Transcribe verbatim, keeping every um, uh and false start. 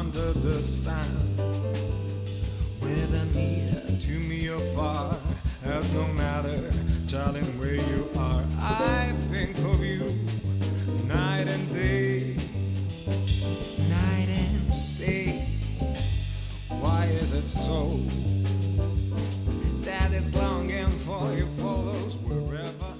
under the sun. Whether near to me or far, has no matter, darling, where you are. I think of you night and day, night and day. Why is it so that it's longing for you follows wherever?